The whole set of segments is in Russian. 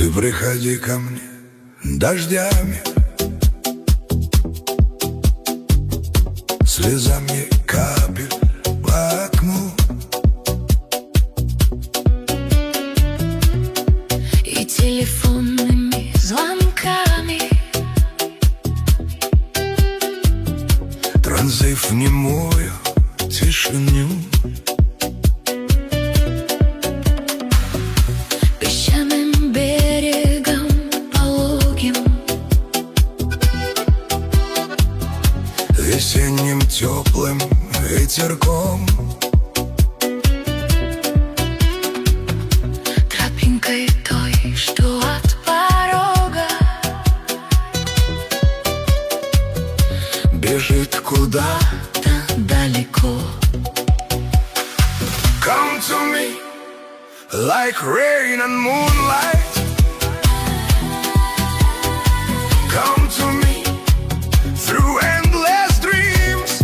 Ты приходи ко мне дождями, слезами капель по окну, и телефонными звонками, пронзив немую тишину. песчаным берегом пологим, Весенним теплым ветерком, тропинкой той, что от порога бежит куда-то далеко. Come to me like rain and moonlight. Come to me through endless dreams.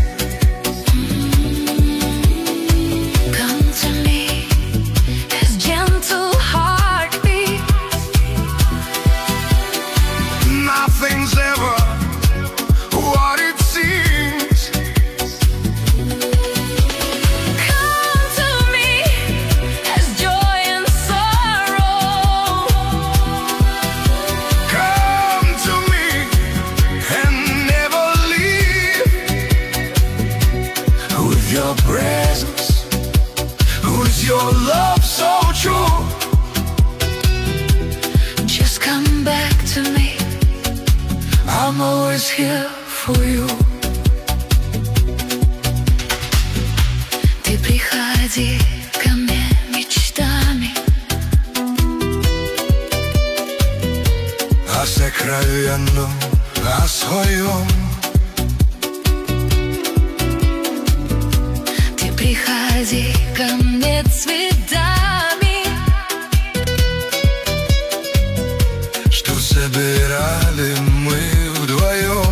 Come to me as gentle heartbeat. Nothing's ever what it seems. Come to me as joy and sorrow. Come to me and never leave. With your presence, with your love so true. Just come back to me. I'm always here for you. Ты приходи ко мне мечтами, О сокровенном, о своем. ты приходи ко мне цветами, Что собирали мы вдвоем.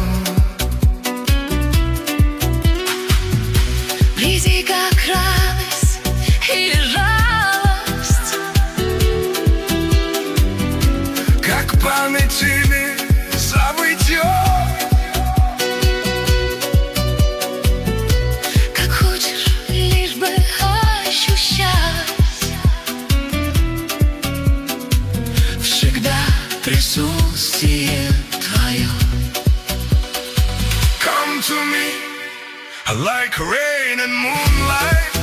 близи как радость или жалость, Как память или забытье. как хочешь, лишь бы ощущать Всегда присутствие твое. Come to me like rain and moonlight.